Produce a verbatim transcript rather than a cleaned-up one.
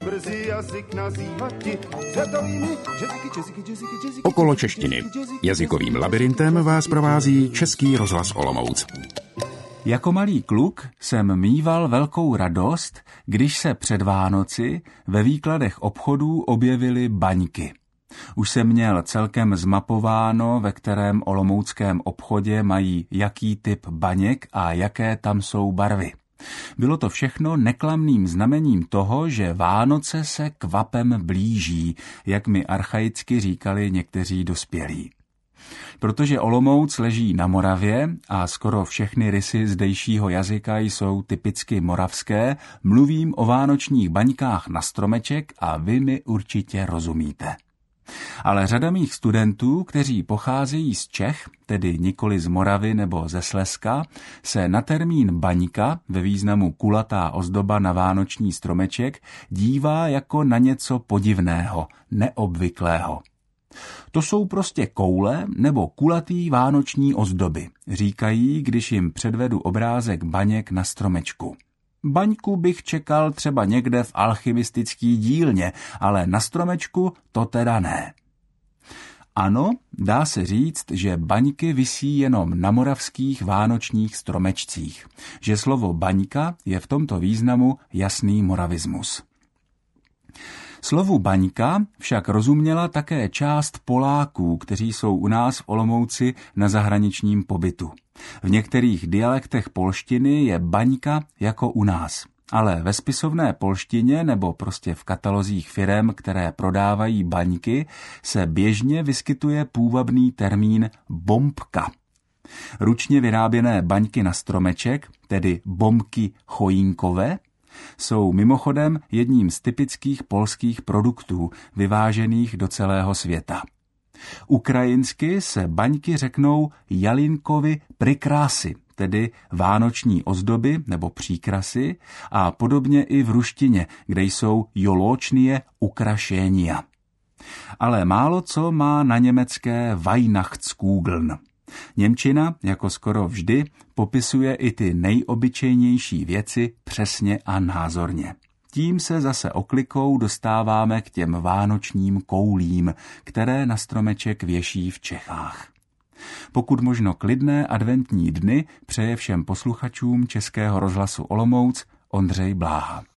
brzy jazyk nazývati světovými jazyky, jazyky, jazyky, jazyky. Okolo češtiny. Jazykovým labirintem vás provází Český rozhlas Olomouc. Jako malý kluk jsem mýval velkou radost, když se před Vánoci ve výkladech obchodů objevily baňky. Už jsem měl celkem zmapováno, ve kterém olomouckém obchodě mají jaký typ baněk a jaké tam jsou barvy. Bylo to všechno neklamným znamením toho, že Vánoce se kvapem blíží, jak mi archaicky říkali někteří dospělí. Protože Olomouc leží na Moravě a skoro všechny rysy zdejšího jazyka jsou typicky moravské, mluvím o vánočních baňkách na stromeček a vy mi určitě rozumíte. Ale řada mých studentů, kteří pocházejí z Čech, tedy nikoli z Moravy nebo ze Slezska, se na termín baňka, ve významu kulatá ozdoba na vánoční stromeček, dívá jako na něco podivného, neobvyklého. To jsou prostě koule nebo kulatý vánoční ozdoby, říkají, když jim předvedu obrázek baněk na stromečku. Baňku bych čekal třeba někde v alchymistický dílně, ale na stromečku to teda ne. Ano, dá se říct, že baňky visí jenom na moravských vánočních stromečcích, že slovo baňka je v tomto významu jasný moravismus. Slovu baňka však rozuměla také část Poláků, kteří jsou u nás v Olomouci na zahraničním pobytu. V některých dialektech polštiny je baňka jako u nás, ale ve spisovné polštině nebo prostě v katalozích firem, které prodávají baňky, se běžně vyskytuje půvabný termín bombka. Ručně vyráběné baňky na stromeček, tedy bombky chojínkové, jsou mimochodem jedním z typických polských produktů vyvážených do celého světa. Ukrajinsky se baňky řeknou jalinkovi prikrasy, tedy vánoční ozdoby nebo příkrasy, a podobně i v ruštině, kde jsou joločnie ukrašenia. Ale málo co má na německé Weihnachtskugeln. Němčina, jako skoro vždy, popisuje i ty nejobyčejnější věci přesně a názorně. Tím se zase oklikou dostáváme k těm vánočním koulím, které na stromeček věší v Čechách. Pokud možno klidné adventní dny přeje všem posluchačům Českého rozhlasu Olomouc Ondřej Bláha.